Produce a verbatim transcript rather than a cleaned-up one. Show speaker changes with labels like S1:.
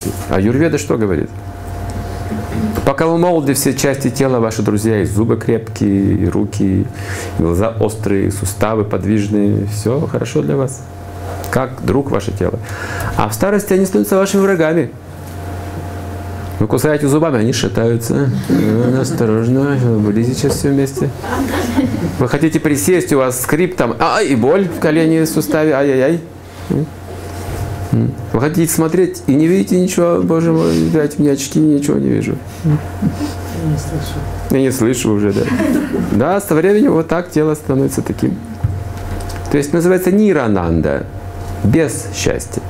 S1: счастье. А Аюрведа что говорит? Пока вы молоды, все части тела ваши друзья, и зубы крепкие, и руки, и глаза острые, и суставы подвижные, все хорошо для вас. Как друг ваше тело. А в старости они становятся вашими врагами. Вы кусаете зубами, они шатаются. Осторожно, будете сейчас все вместе. Вы хотите присесть, у вас скрип там, а, и боль в колене, в суставе, ай-яй-яй. Вы хотите смотреть и не видите ничего, боже мой, дайте мне очки, ничего не вижу.
S2: Не слышу.
S1: Я не слышу уже, да. Да, со временем вот так тело становится таким. То есть называется нирананда, без счастья.